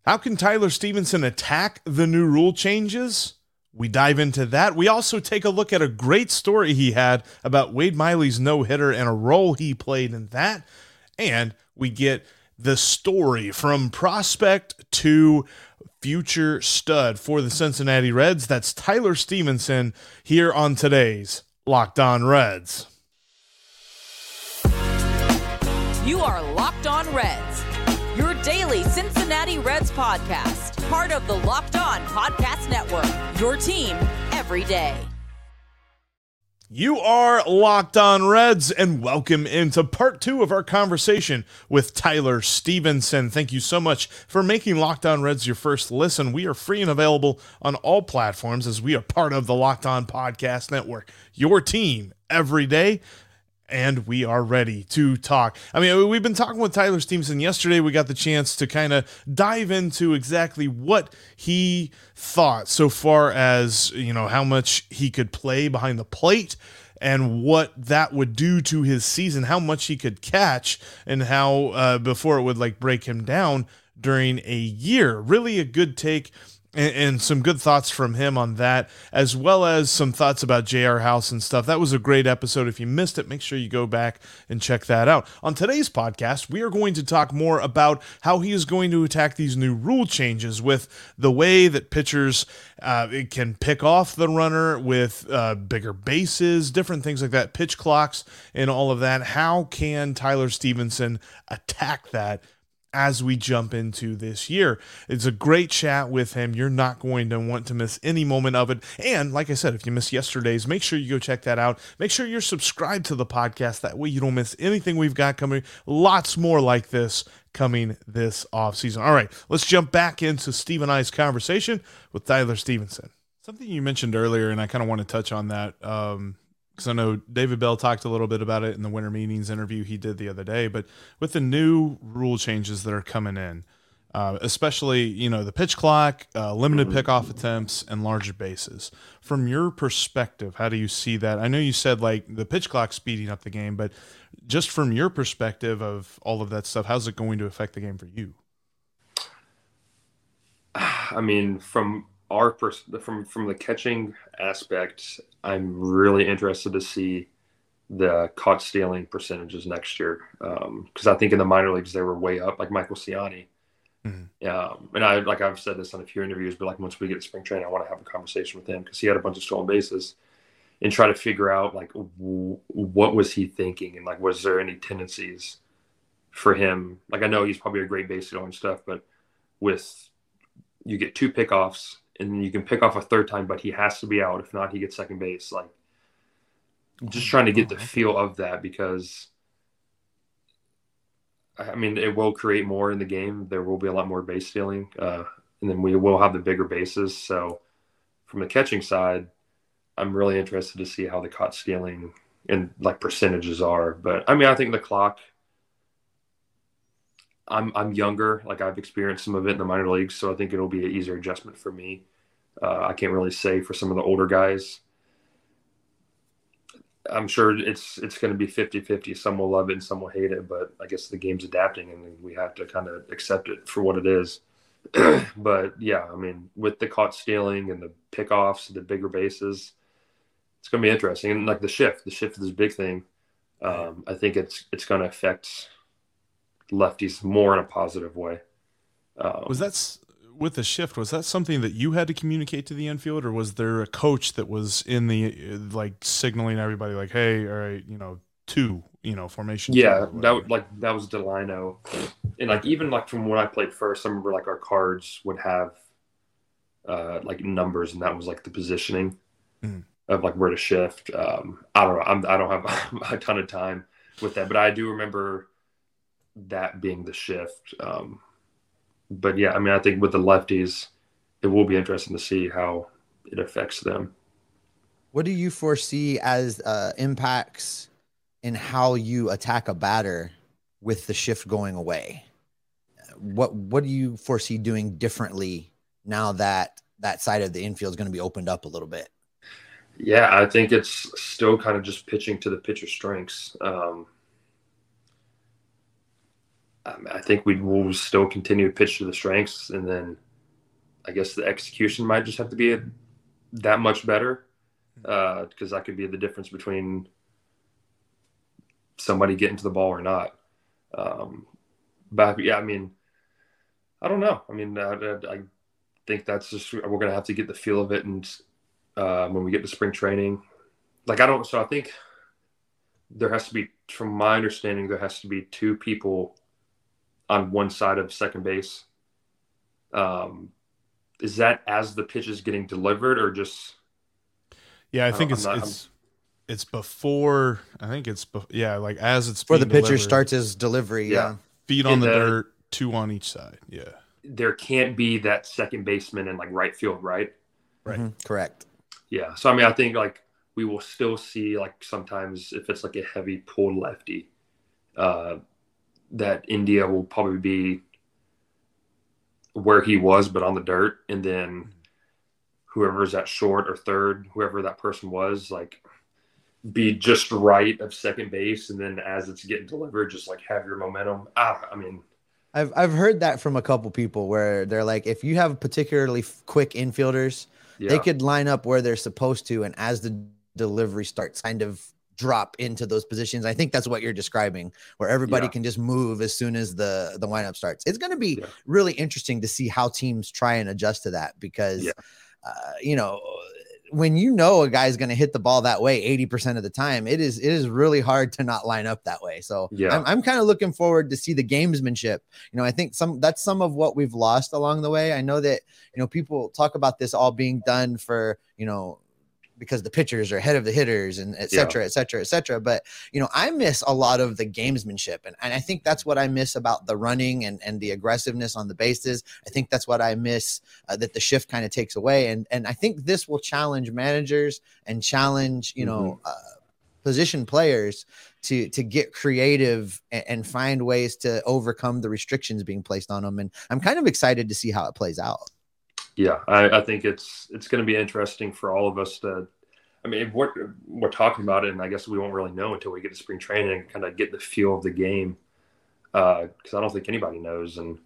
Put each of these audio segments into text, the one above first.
How can Tyler Stevenson attack the new rule changes? We dive into that. We also take a look at a great story he had about Wade Miley's no-hitter and a role he played in that. And we get the story from prospect to future stud for the Cincinnati Reds. That's Tyler Stevenson here on today's Locked On Reds. You are Locked On Reds, your daily Cincinnati Reds podcast, part of the Locked On Podcast Network, your team every day. You are Locked On Reds, and welcome into part 2 of our conversation with Tyler Stevenson. Thank you so much for making Locked On Reds your first listen. We are free and available on all platforms as we are part of the Locked On Podcast Network, your team every day. And we are ready to talk. I mean, we've been talking with Tyler Stevenson yesterday. We got the chance to kind of dive into exactly what he thought so far as, how much he could play behind the plate and what that would do to his season, how much he could catch, and how before it would break him down during a year. Really a good take. And some good thoughts from him on that, as well as some thoughts about J.R. House and stuff. That was a great episode. If you missed it, make sure you go back and check that out. On today's podcast, we are going to talk more about how he is going to attack these new rule changes with the way that pitchers can pick off the runner with bigger bases, different things like that, pitch clocks and all of that. How can Tyler Stevenson attack that as we jump into this year? It's a great chat with him. You're not going to want to miss any moment of it. And like I said, if you missed yesterday's, make sure you go check that out. Make sure you're subscribed to the podcast. That way you don't miss anything we've got coming. Lots more like this coming this offseason. All right, let's jump back into Steve and I's conversation with Tyler Stevenson. Something you mentioned earlier, and I kind of want to touch on that, because I know David Bell talked a little bit about it in the winter meetings interview he did the other day, but with the new rule changes that are coming in, especially, the pitch clock, limited pickoff attempts, and larger bases. From your perspective, how do you see that? I know you said the pitch clock speeding up the game, but just from your perspective of all of that stuff, how's it going to affect the game for you? I mean, from from the catching aspect, I'm really interested to see the caught stealing percentages next year, because I think in the minor leagues they were way up, like Michael Ciani. Mm-hmm. And I've said this on a few interviews, but once we get to spring training, I want to have a conversation with him because he had a bunch of stolen bases and try to figure out what was he thinking and was there any tendencies for him? I know he's probably a great base stealer and stuff, but you get 2 pickoffs. And then you can pick off a third time, but he has to be out. If not, he gets second base. Just trying to get the feel of that because, I mean, it will create more in the game. There will be a lot more base stealing. And then we will have the bigger bases. So from the catching side, I'm really interested to see how the caught stealing and percentages are. But, I mean, I think the clock – I'm younger. I've experienced some of it in the minor leagues, so I think it'll be an easier adjustment for me. I can't really say for some of the older guys. I'm sure it's going to be 50-50. Some will love it and some will hate it, but I guess the game's adapting and we have to kind of accept it for what it is. But yeah, I mean, with the caught stealing and the pickoffs, the bigger bases, it's going to be interesting. And the shift is a big thing. I think it's going to affect lefties more in a positive way. With the shift, was that something that you had to communicate to the infield, or was there a coach that was in the signaling everybody hey, all right, 2, formation? Yeah, that was Delino. And even even from when I played first, I remember our cards would have numbers, and that was the positioning of where to shift. I don't know. I don't have a ton of time with that, but I do remember that being the shift. But yeah, I mean, I think with the lefties, it will be interesting to see how it affects them. What do you foresee as impacts in how you attack a batter with the shift going away? What do you foresee doing differently now that that side of the infield is going to be opened up a little bit? Yeah, I think it's still kind of just pitching to the pitcher's strengths. I think we will still continue to pitch to the strengths, and then I guess the execution might just have to be that much better, because that could be the difference between somebody getting to the ball or not. But yeah, I mean, I don't know. I mean, I think that's just, we're going to have to get the feel of it, and when we get to spring training, so I think there has to be, from my understanding, there has to be two people on one side of second base. Is that as the pitch is getting delivered, or just? Yeah, I think it's before. I think it's like as it's before the pitcher delivered, starts his delivery. Yeah, feet on the dirt, two on each side. Yeah, there can't be that second baseman in like right field, right? Right. Mm-hmm. Correct. Yeah. So I mean, I think like we will still see, like, sometimes if it's like a heavy pulled lefty, that India will probably be where he was, but on the dirt, and then whoever's at short or third, whoever that person was, like, be just right of second base, and then as it's getting delivered, just like have your momentum. I mean, I've heard that from a couple people where they're like, if you have particularly quick infielders, they could line up where they're supposed to, and as the delivery starts, kind of drop into those positions. I think that's what you're describing, where everybody can just move as soon as the lineup starts. It's going to be really interesting to see how teams try and adjust to that, because when a guy's going to hit the ball that way 80% of the time, it is really hard to not line up that way. So I'm kind of looking forward to see the gamesmanship. I think that's some of what we've lost along the way. I know that, people talk about this all being done for, because the pitchers are ahead of the hitters, and et cetera, et cetera, et cetera. But, I miss a lot of the gamesmanship. And I think that's what I miss about the running and the aggressiveness on the bases. I think that's what I miss that the shift kind of takes away. And I think this will challenge managers and challenge, position players to get creative and find ways to overcome the restrictions being placed on them. And I'm kind of excited to see how it plays out. Yeah, I think it's going to be interesting for all of us to. I mean, we're talking about it, and I guess we won't really know until we get to spring training and kind of get the feel of the game, because I don't think anybody knows, and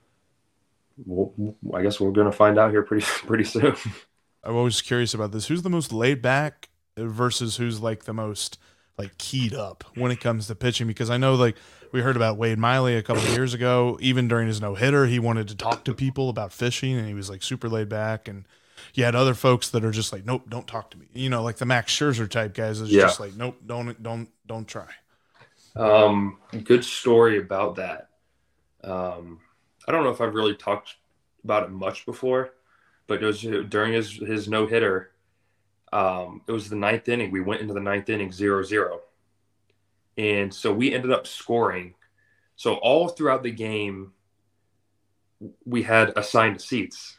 I guess we're going to find out here pretty soon. I'm always curious about this. Who's the most laid back versus who's like the most like keyed up when it comes to pitching? Because I know, like, we heard about Wade Miley a couple of years ago. Even during his no-hitter, he wanted to talk to people about fishing, and he was like super laid back. And you had other folks that are just like, nope, don't talk to me. Like the Max Scherzer type guys is just like, nope, don't try. Good story about that. I don't know if I've really talked about it much before, but it was during his no-hitter. It was the ninth inning. We went into the ninth inning 0-0. And so we ended up scoring. So all throughout the game, we had assigned seats.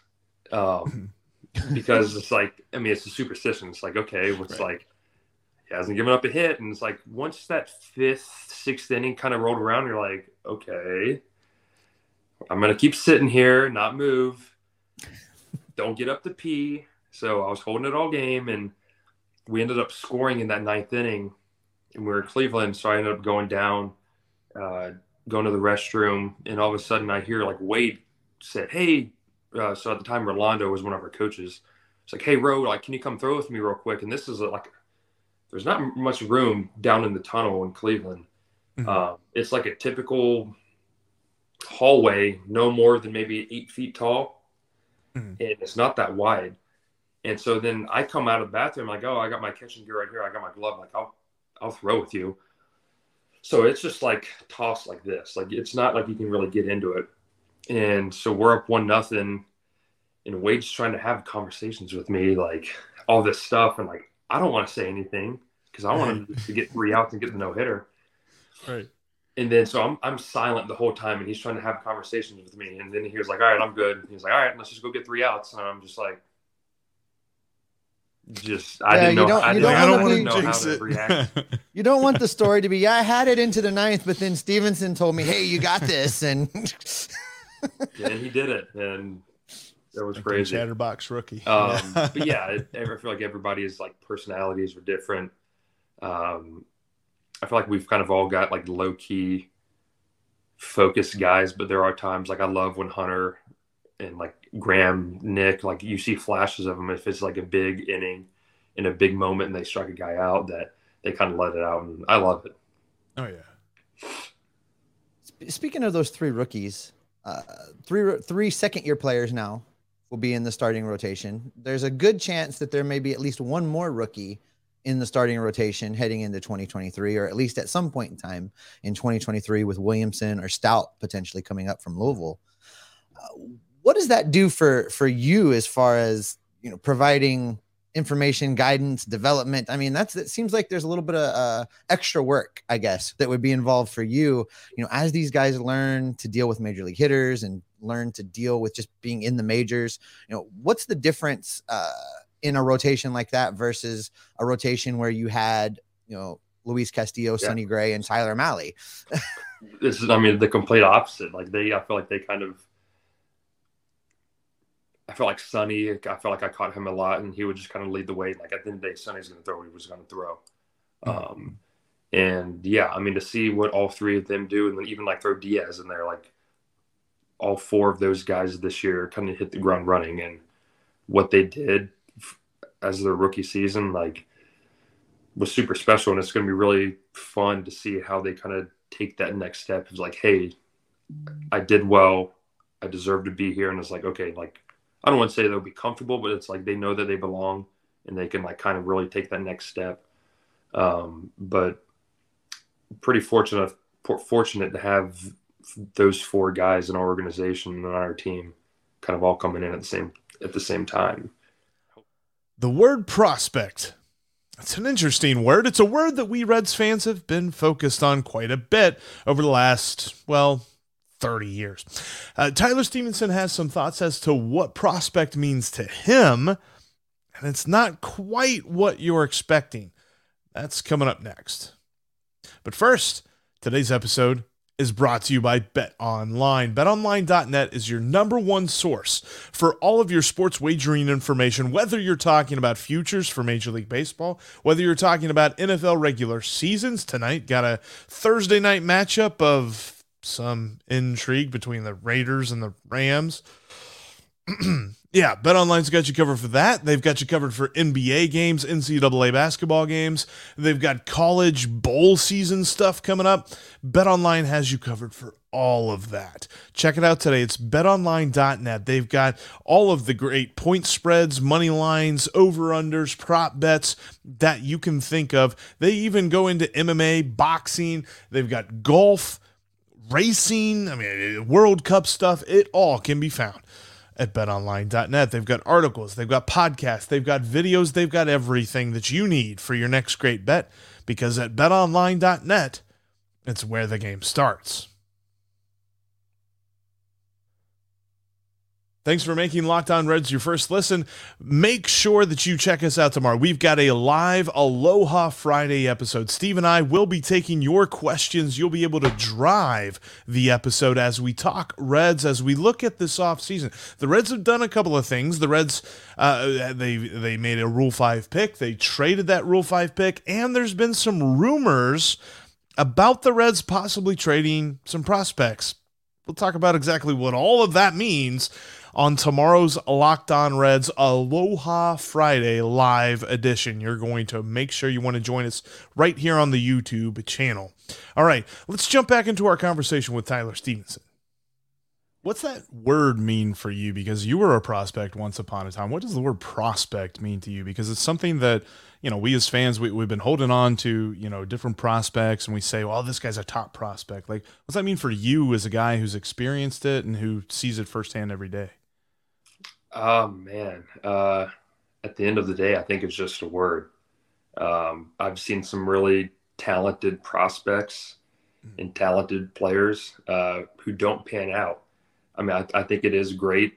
Because it's like, I mean, it's a superstition. It's like, okay, like, he hasn't given up a hit. And it's like, once that fifth, sixth inning kind of rolled around, you're like, okay, I'm going to keep sitting here, not move. Don't get up to pee. So I was holding it all game, and we ended up scoring in that ninth inning. And we were in Cleveland, so I ended up going down, going to the restroom, and all of a sudden I hear, like, Wade said, hey, so at the time Rolando was one of our coaches. It's like, hey, Ro, like, can you come throw with me real quick? And this is like, there's not much room down in the tunnel in Cleveland. Mm-hmm. It's like a typical hallway, no more than maybe 8 feet tall, and it's not that wide. And so then I come out of the bathroom, like, oh, I got my catching gear right here. I got my glove. Like, I'll throw with you. So it's just like tossed like this. Like, it's not like you can really get into it. And so we're up 1-0, and Wade's trying to have conversations with me, like all this stuff. And like, I don't want to say anything because I want him to get 3 outs and get the no-hitter. Right. And then so I'm silent the whole time, and he's trying to have conversations with me. And then he was like, all right, I'm good. He's like, all right, let's just go get 3 outs. And I'm just like, I didn't know how to react. You don't want the story to be, I had it into the ninth, but then Stevenson told me, hey, you got this. And and he did it. And that was crazy. Chatterbox rookie. But yeah, I feel like everybody's like personalities are different. I feel like we've kind of all got like low key focused guys, but there are times like I love when Hunter and like Graham, Nick, like you see flashes of them if it's like a big inning in a big moment and they strike a guy out that they kind of let it out, and I love it. Oh yeah. Speaking of those three rookies, three second-year players now will be in the starting rotation. There's a good chance that there may be at least one more rookie in the starting rotation heading into 2023, or at least at some point in time in 2023 with Williamson or Stout potentially coming up from Louisville. What does that do for you as far as, providing information, guidance, development? I mean, it seems like there's a little bit of extra work, I guess, that would be involved for you, as these guys learn to deal with major league hitters and learn to deal with just being in the majors. What's the difference in a rotation like that versus a rotation where you had, Luis Castillo, Sonny Gray, and Tyler Mahle? This is, the complete opposite. Like I feel like they kind of, I feel like Sonny, I feel like I caught him a lot and he would just kind of lead the way. Like at the end of the day, Sonny's going to throw what he was going to throw. And yeah, to see what all three of them do, and then even like throw Diaz in there, like all four of those guys this year kind of hit the ground running, and what they did as their rookie season, like, was super special. And it's going to be really fun to see how they kind of take that next step. It's like, hey, I did well. I deserve to be here. And it's like, okay, like, I don't want to say they'll be comfortable, but it's like they know that they belong and they can like kind of really take that next step. But pretty fortunate to have those four guys in our organization and on our team kind of all coming in at the same time. The word prospect. It's an interesting word. It's a word that we Reds fans have been focused on quite a bit over the last, 30 years. Tyler Stevenson has some thoughts as to what prospect means to him, and it's not quite what you're expecting. That's coming up next. But first, today's episode is brought to you by BetOnline. BetOnline.net is your number one source for all of your sports wagering information, whether you're talking about futures for Major League Baseball, whether you're talking about NFL regular seasons. Tonight, got a Thursday night matchup of some intrigue between the Raiders and the Rams. Yeah, BetOnline's got you covered for that. They've got you covered for NBA games, NCAA basketball games. They've got college bowl season stuff coming up. BetOnline has you covered for all of that. Check it out today. It's betonline.net. They've got all of the great point spreads, money lines, over-unders, prop bets that you can think of. They even go into MMA, boxing. They've got golf, racing, World Cup stuff. It all can be found at betonline.net. They've got articles, they've got podcasts, they've got videos, they've got everything that you need for your next great bet, because at betonline.net, it's where the game starts. Thanks for making Locked On Reds your first listen. Make sure that you check us out tomorrow. We've got a live Aloha Friday episode. Steve and I will be taking your questions. You'll be able to drive the episode as we talk Reds, as we look at this offseason. The Reds have done a couple of things. The Reds, they made a Rule 5 pick. They traded that Rule 5 pick, and there's been some rumors about the Reds possibly trading some prospects. We'll talk about exactly what all of that means on tomorrow's Locked On Reds Aloha Friday live edition. You're going to make sure you want to join us right here on the YouTube channel. All right, let's jump back into our conversation with Tyler Stevenson. What's that word mean for you? Because you were a prospect once upon a time. What does the word prospect mean to you? Because it's something that, we as fans, we've been holding on to, different prospects, and we say, well, this guy's a top prospect. Like, what's that mean for you as a guy who's experienced it and who sees it firsthand every day? Oh, man. At the end of the day, I think it's just a word. I've seen some really talented prospects and talented players who don't pan out. I think it is great.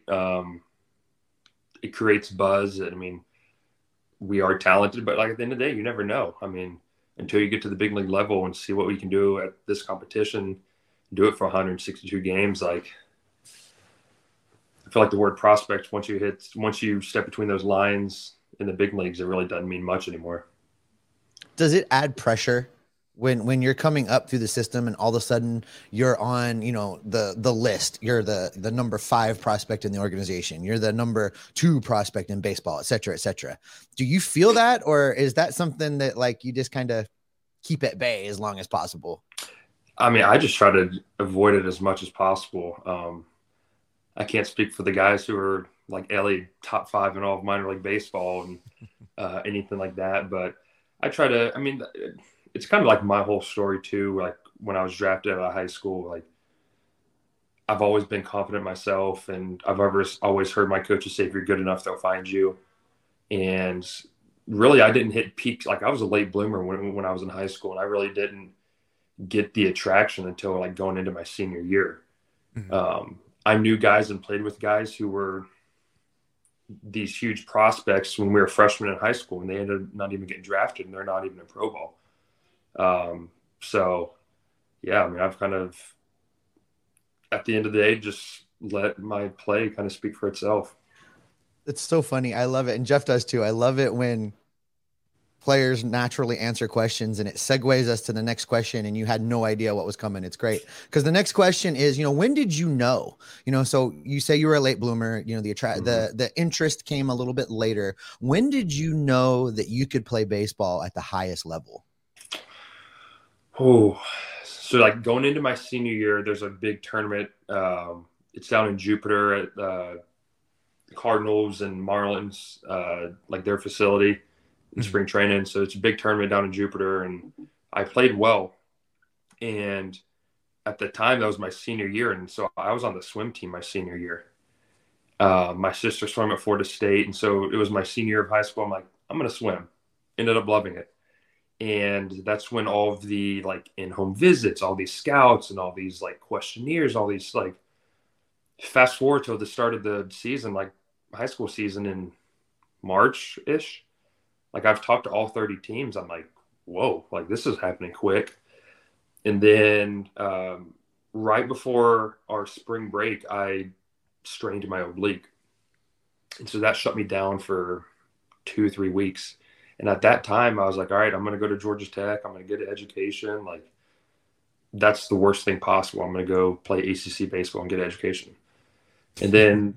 It creates buzz. We are talented, but at the end of the day, you never know. Until you get to the big league level and see what we can do at this competition, do it for 162 games. I feel like the word prospect, once you step between those lines in the big leagues, it really doesn't mean much anymore. Does it add pressure when you're coming up through the system and all of a sudden you're on, the list, you're the number 5 prospect in the organization, you're the number 2 prospect in baseball, et cetera, et cetera. Do you feel that, or is that something that like you just kind of keep at bay as long as possible? I mean, I just try to avoid it as much as possible. I can't speak for the guys who are like LA top 5 in all of minor league baseball and anything like that. But I try to, I mean, it's kind of like my whole story too. Like when I was drafted out of high school, like I've always been confident myself, and I've always heard my coaches say, if you're good enough, they'll find you. And really, I didn't hit peaks. Like I was a late bloomer when I was in high school, and I really didn't get the attraction until like going into my senior year. Mm-hmm. I knew guys and played with guys who were these huge prospects when we were freshmen in high school, and they ended up not even getting drafted, and they're not even in pro ball. So yeah, I mean, I've kind of, at the end of the day, just let my play kind of speak for itself. It's so funny. I love it. And Jeff does too. I love it when players naturally answer questions and it segues us to the next question and you had no idea what was coming. It's great. Because the next question is, when did you know? So you say you were a late bloomer, the interest came a little bit later. When did you know that you could play baseball at the highest level? Oh, so like going into my senior year, there's a big tournament. It's down in Jupiter at the Cardinals and Marlins, like their facility in spring training. So it's a big tournament down in Jupiter, and I played well. And at the time, that was my senior year. And so I was on the swim team my senior year. My sister swam at Florida State. And so it was my senior year of high school. I'm like, I'm going to swim. Ended up loving it. And that's when all of the like in-home visits, all these scouts and all these like questionnaires, all these like, fast forward to the start of the season, like high school season in March-ish. Like I've talked to all 30 teams. I'm like, whoa, like this is happening quick. And then right before our spring break, I strained my oblique. And so that shut me down for 2-3 weeks. And at that time, I was like, all right, I'm going to go to Georgia Tech. I'm going to get an education. Like that's the worst thing possible. I'm going to go play ACC baseball and get an education. And then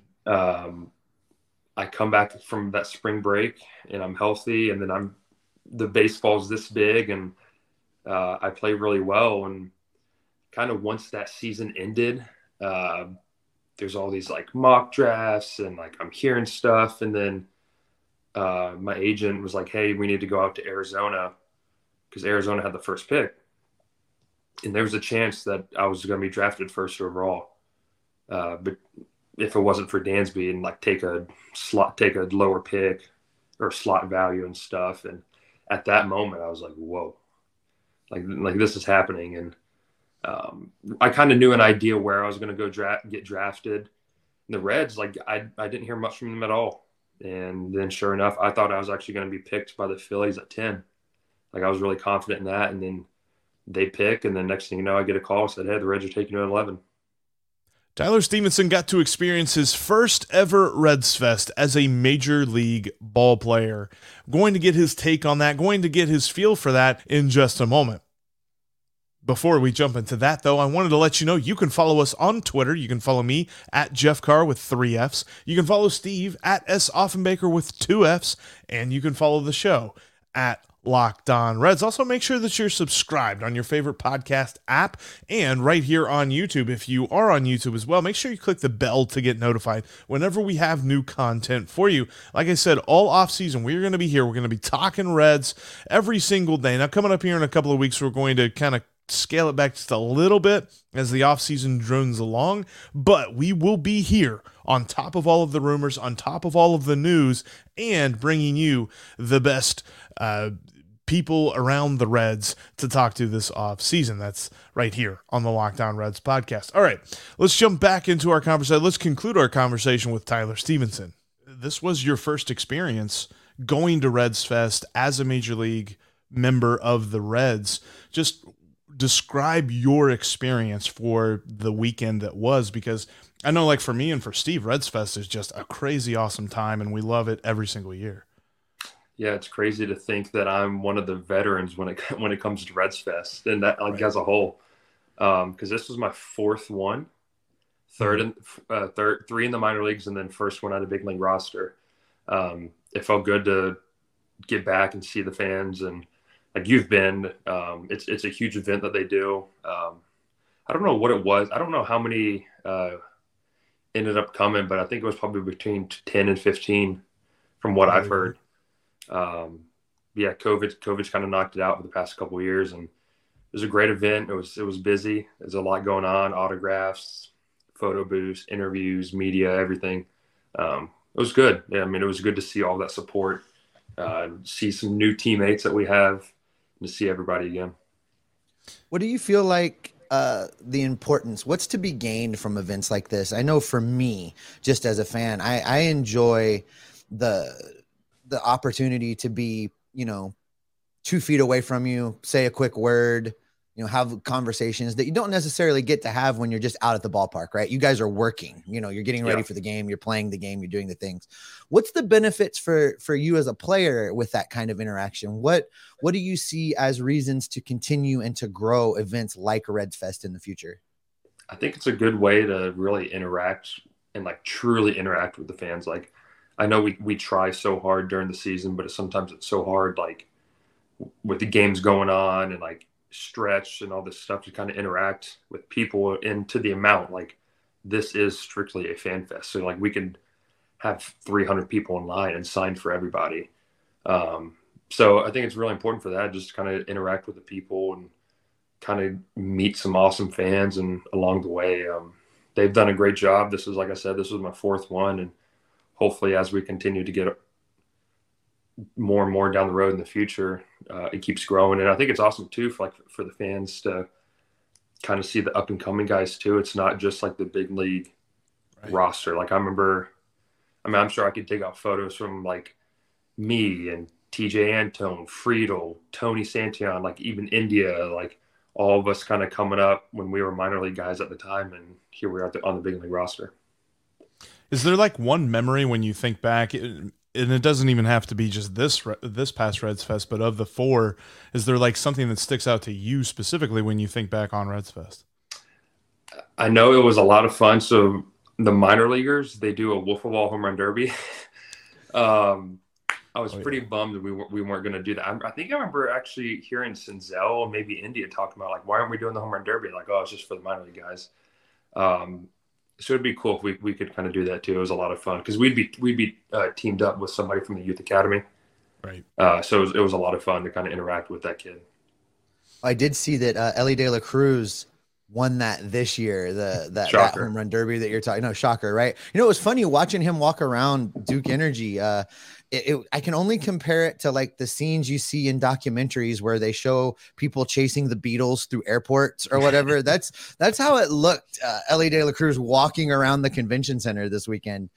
I come back from that spring break and I'm healthy, and then the baseball's this big, and I play really well. And kind of once that season ended, there's all these like mock drafts and like I'm hearing stuff. And then my agent was like, hey, we need to go out to Arizona because Arizona had the first pick. And there was a chance that I was going to be drafted first overall. But if it wasn't for Dansby and like take a lower pick or slot value and stuff. And at that moment I was like, whoa, like this is happening. And I kind of knew an idea where I was going to go get drafted. And the Reds, like I didn't hear much from them at all. And then sure enough, I thought I was actually going to be picked by the Phillies at 10. Like I was really confident in that. And then they pick. And then next thing you know, I get a call and said, hey, the Reds are taking you at 11. Tyler Stephenson got to experience his first ever Reds Fest as a major league ball player. Going to get his take on that, going to get his feel for that in just a moment. Before we jump into that, though, I wanted to let you know you can follow us on Twitter. You can follow me at Jeff Carr with 3 Fs. You can follow Steve at S. Offenbaker with 2 Fs. And you can follow the show at Locked On Reds. Also, make sure that you're subscribed on your favorite podcast app and right here on YouTube. If you are on YouTube as well, make sure you click the bell to get notified whenever we have new content for you. Like I said, all off season, we're going to be here. We're going to be talking Reds every single day. Now, coming up here in a couple of weeks, we're going to kind of scale it back just a little bit as the offseason drones along, but we will be here on top of all of the rumors, on top of all of the news, and bringing you the best people around the Reds to talk to this off season. That's right here on the Locked On Reds podcast. All right, let's jump back into our conversation. Let's conclude our conversation with Tyler Stephenson. This was your first experience going to Reds Fest as a major league member of the Reds. Just describe your experience for the weekend that was, because I know, like for me and for Steve, Reds Fest is just a crazy awesome time, and we love it every single year. Yeah, it's crazy to think that I'm one of the veterans when it comes to Reds Fest and that like Right. as a whole. Because this was my fourth one, three in the minor leagues, and then first one on a big league roster. It felt good to get back and see the fans, and like you've been. It's a huge event that they do. I don't know what it was. I don't know how many ended up coming, but I think it was probably between 10 and 15 from what I've heard. Yeah, COVID's kind of knocked it out for the past couple of years, and it was a great event. It was busy. There's a lot going on: autographs, photo booths, interviews, media, everything. It was good. Yeah, I mean, it was good to see all that support, see some new teammates that we have, and to see everybody again. What do you feel like the importance, what's to be gained from events like this? I know for me, just as a fan, I enjoy the opportunity to be, 2 feet away from you, say a quick word, have conversations that you don't necessarily get to have when you're just out at the ballpark, right? You guys are working, you're getting ready for the game, you're playing the game, you're doing the things. What's the benefits for you as a player with that kind of interaction? What do you see as reasons to continue and to grow events like Reds Fest in the future? I think it's a good way to really interact and like truly interact with the fans. Like, I know we try so hard during the season, but sometimes it's so hard, like with the games going on and like stretch and all this stuff, to kind of interact with people into the amount. Like, this is strictly a fan fest, so like we can have 300 people in line and sign for everybody. So I think it's really important for that, just to kind of interact with the people and kind of meet some awesome fans. And along the way, they've done a great job. This is, like I said, this was my fourth one, and hopefully as we continue to get more and more down the road in the future, it keeps growing. And I think it's awesome too for the fans to kind of see the up and coming guys too. It's not just like the big league roster. Like I'm sure I could dig out photos from like me and TJ Antone, Friedel, Tony Santillan, like even India, like all of us kind of coming up when we were minor league guys at the time, and here we are on the big league roster. Is there like one memory when you think back, and it doesn't even have to be just this past Reds Fest, but of the 4, is there like something that sticks out to you specifically when you think back on Reds Fest? I know it was a lot of fun. So the minor leaguers, they do a wiffle ball home run derby. I was pretty bummed that we weren't going to do that. I think I remember actually hearing Senzel, maybe India, talking about like, why aren't we doing the home run derby? Like, oh, it's just for the minor league guys. So it'd be cool if we could kind of do that too. It was a lot of fun because we'd be teamed up with somebody from the youth academy. Right. So it was a lot of fun to kind of interact with that kid. I did see that Elly De La Cruz won that this year, that home run derby that you're talking. No, shocker, right? It was funny watching him walk around Duke Energy. I can only compare it to like the scenes you see in documentaries where they show people chasing the Beatles through airports or whatever. That's how it looked. Elly De La Cruz walking around the convention center this weekend.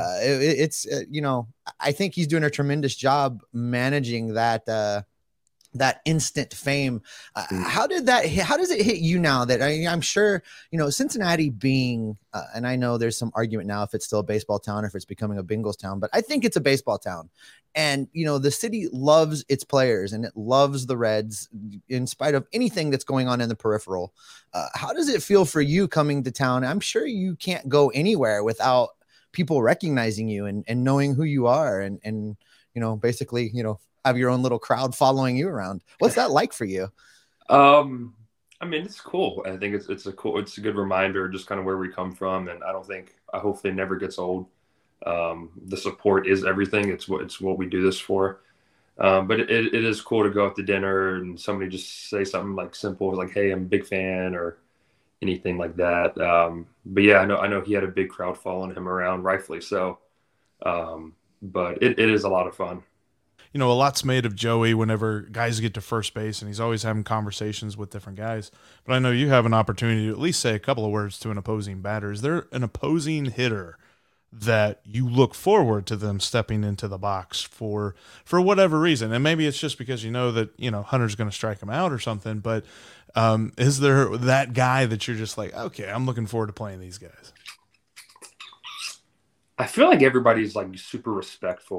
I think he's doing a tremendous job managing that instant fame. How does it hit you now that I'm sure, Cincinnati being, and I know there's some argument now if it's still a baseball town or if it's becoming a Bengals town, but I think it's a baseball town. And, the city loves its players and it loves the Reds in spite of anything that's going on in the peripheral. How does it feel for you coming to town? I'm sure you can't go anywhere without people recognizing you and knowing who you are and basically, have your own little crowd following you around. What's that like for you? I mean, it's cool. I think it's a good reminder just kind of where we come from. And I hopefully it never gets old. The support is everything. It's what we do this for. But it is cool to go out to dinner and somebody just say something like simple, like, hey, I'm a big fan or anything like that. But yeah, I know he had a big crowd following him around, rightfully so. But it is a lot of fun. A lot's made of Joey whenever guys get to first base, and he's always having conversations with different guys. But I know you have an opportunity to at least say a couple of words to an opposing batter. Is there an opposing hitter that you look forward to them stepping into the box for whatever reason? And maybe it's just because that, Hunter's going to strike him out or something. But is there that guy that you're just like, okay, I'm looking forward to playing these guys? I feel like everybody's like super respectful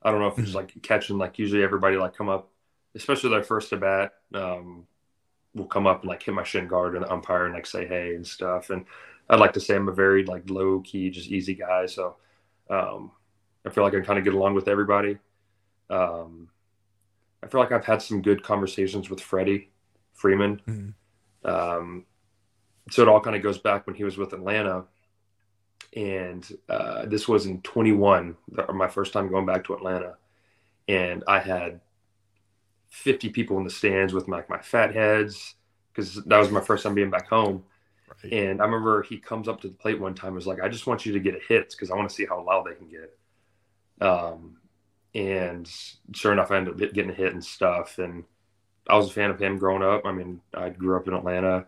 I don't know if it's like catching, like usually everybody like come up, especially their first at bat, will come up and like hit my shin guard and the umpire and like say hey and stuff. And I'd like to say I'm a very like low key, just easy guy. So I feel like I kind of get along with everybody. I feel like I've had some good conversations with Freddie Freeman. So it all kind of goes back when he was with Atlanta. And this was in 21, my first time going back to Atlanta. And I had 50 people in the stands with my fat heads, because that was my first time being back home. Right. And I remember he comes up to the plate one time and was like, I just want you to get a hit because I want to see how loud they can get. And sure enough, I ended up getting a hit and stuff. And I was a fan of him growing up. I mean, I grew up in Atlanta.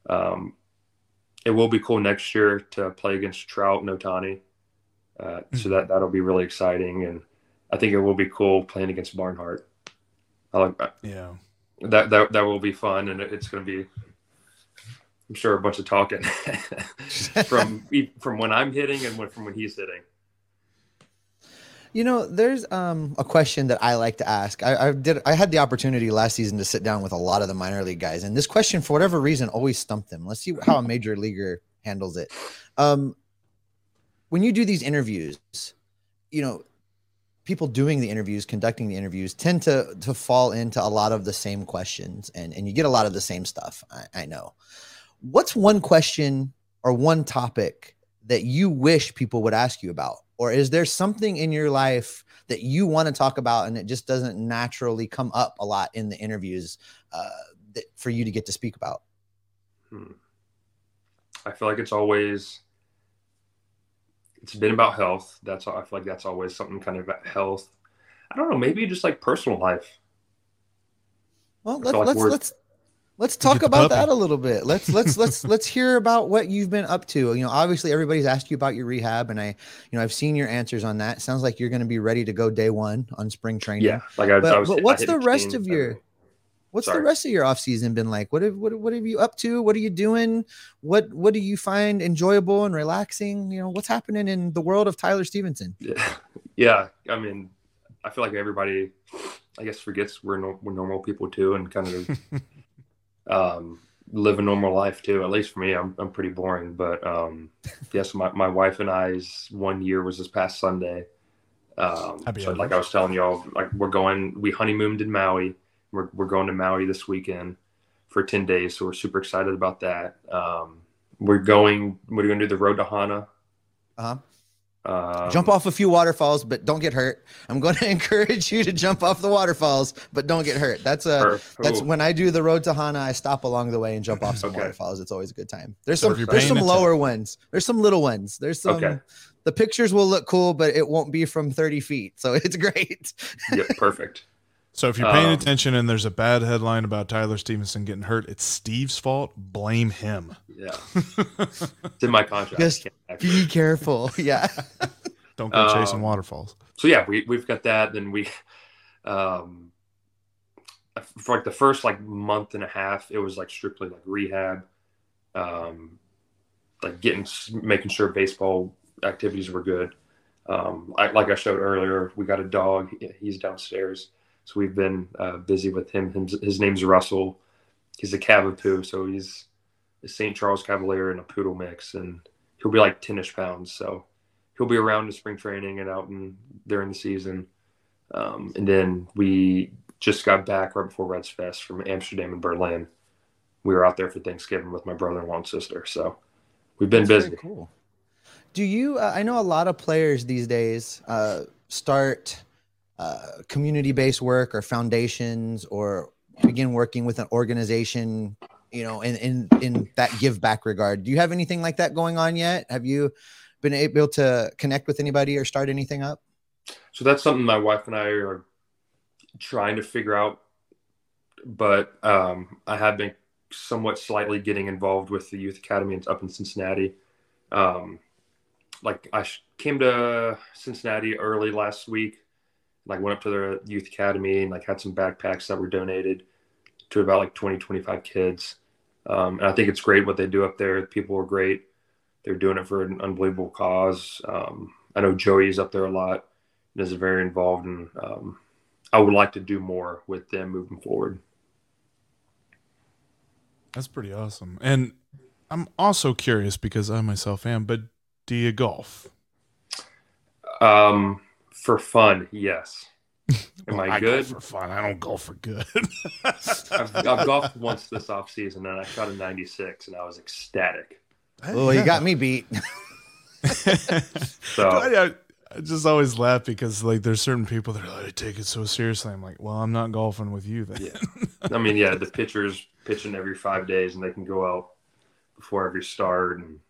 It will be cool next year to play against Trout and Ohtani. So that'll be really exciting. And I think it will be cool playing against Barnhart. I like that. Yeah. That will be fun. And it's going to be, I'm sure, a bunch of talking from when I'm hitting and from when he's hitting. You know, there's a question that I like to ask. I had the opportunity last season to sit down with a lot of the minor league guys, and this question, for whatever reason, always stumped them. Let's see how a major leaguer handles it. When you do these interviews, you know, people doing the interviews, conducting the interviews, tend to fall into a lot of the same questions, and you get a lot of the same stuff. I know. What's one question or one topic that you wish people would ask you about? Or is there something in your life that you want to talk about and it just doesn't naturally come up a lot in the interviews for you to get to speak about? I feel like it's been about health. I feel like that's always something kind of about health. I don't know, maybe just like personal life. Well, let's talk about that a little bit. Let's hear about what you've been up to. You know, obviously everybody's asked you about your rehab, and I've seen your answers on that. It sounds like you're going to be ready to go day one on spring training. Yeah, like but what's the rest of your off season been like? What have you up to? What are you doing? What do you find enjoyable and relaxing? You know, what's happening in the world of Tyler Stephenson? Yeah. I mean, I feel like everybody, I guess, forgets we're normal people too, and kind of live a normal life too. At least for me, I'm pretty boring. But yes, my wife and I's 1 year was this past Sunday. So like I was telling y'all, like we honeymooned in Maui. We're going to Maui this weekend for 10 days. So we're super excited about that. We're going to do the road to Hana. Jump off a few waterfalls, but don't get hurt. I'm going to encourage you to jump off the waterfalls, but don't get hurt. That's when I do the road to Hana, I stop along the way and jump off some waterfalls. It's always a good time. There's some lower ones. There's some little ones. There's some, the pictures will look cool, but it won't be from 30 feet. So it's great. Yeah. Perfect. So if you're paying attention and there's a bad headline about Tyler Stephenson getting hurt, it's Steve's fault. Blame him. Yeah. It's in my contract. Just be careful. Yeah. Don't go chasing waterfalls. So yeah, we've got that. Then we, for like the first like month and a half, it was like strictly like rehab, like making sure baseball activities were good. Like I showed earlier, we got a dog. He's downstairs. So we've been busy with him. His name's Russell. He's a Cavapoo, so he's a St. Charles Cavalier and a poodle mix, and he'll be like 10-ish pounds. So he'll be around in spring training and out during the season. And then we just got back right before Reds Fest from Amsterdam and Berlin. We were out there for Thanksgiving with my brother-in-law and sister. So we've been busy. Very cool. Do you? I know a lot of players these days start community-based work or foundations, or begin working with an organization, you know, in that give back regard. Do you have anything like that going on yet? Have you been able to connect with anybody or start anything up? So that's something my wife and I are trying to figure out, but I have been somewhat slightly getting involved with the youth academy up in Cincinnati. Like I came to Cincinnati early last week. Like went up to the youth academy and like had some backpacks that were donated to about like 20, 25 kids. And I think it's great what they do up there. The people are great. They're doing it for an unbelievable cause. I know Joey's up there a lot. and is very involved, and I would like to do more with them moving forward. That's pretty awesome. And I'm also curious, because I myself am, but do you golf? For fun, yes. Am I good? Golf for fun. I don't golf for good. I've golfed once this off season, and I shot a 96, and I was ecstatic. Oh, you got me beat. So I just always laugh because like there's certain people that are like, I take it so seriously. I'm like, well, I'm not golfing with you then. yeah, I mean, yeah, the pitchers pitching every 5 days, and they can go out before every start, and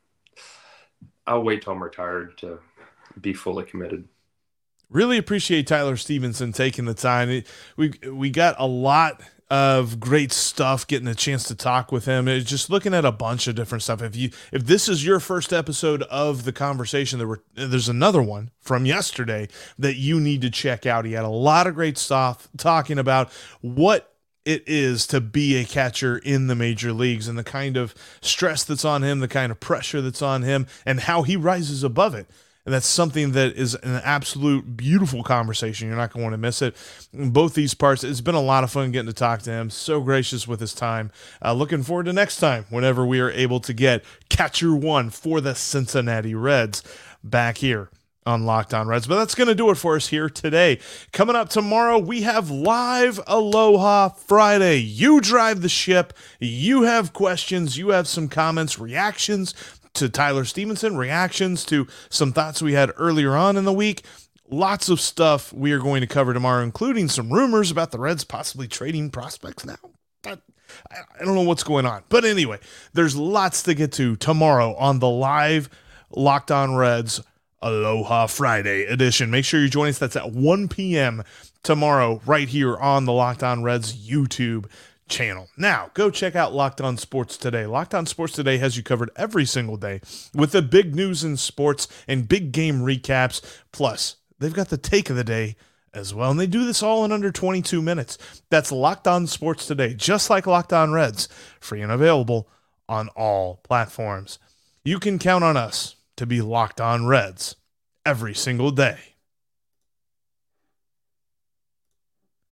I'll wait till I'm retired to be fully committed. Really appreciate Tyler Stevenson taking the time. We got a lot of great stuff, getting a chance to talk with him. It's just looking at a bunch of different stuff. If this is your first episode of the conversation, there's another one from yesterday that you need to check out. He had a lot of great stuff talking about what it is to be a catcher in the major leagues and the kind of stress that's on him, the kind of pressure that's on him, and how he rises above it. And that's something that is an absolute beautiful conversation. You're not going to want to miss it. Both these parts, it's been a lot of fun getting to talk to him. So gracious with his time. Looking forward to next time whenever we are able to get Catcher One for the Cincinnati Reds back here on Locked On Reds. But that's going to do it for us here today. Coming up tomorrow, we have Live Aloha Friday. You drive the ship. You have questions. You have some comments, reactions to Tyler Stevenson, reactions to some thoughts we had earlier on in the week. Lots of stuff we are going to cover tomorrow, including some rumors about the Reds possibly trading prospects now. I don't know what's going on. But anyway, there's lots to get to tomorrow on the live Locked On Reds Aloha Friday edition. Make sure you join us. That's at 1 p.m. tomorrow right here on the Locked On Reds YouTube channel. Now, go check out Locked On Sports Today. Locked On Sports Today has you covered every single day with the big news in sports and big game recaps. Plus, they've got the take of the day as well, and they do this all in under 22 minutes. That's Locked On Sports Today, just like Locked On Reds, free and available on all platforms. You can count on us to be Locked On Reds every single day.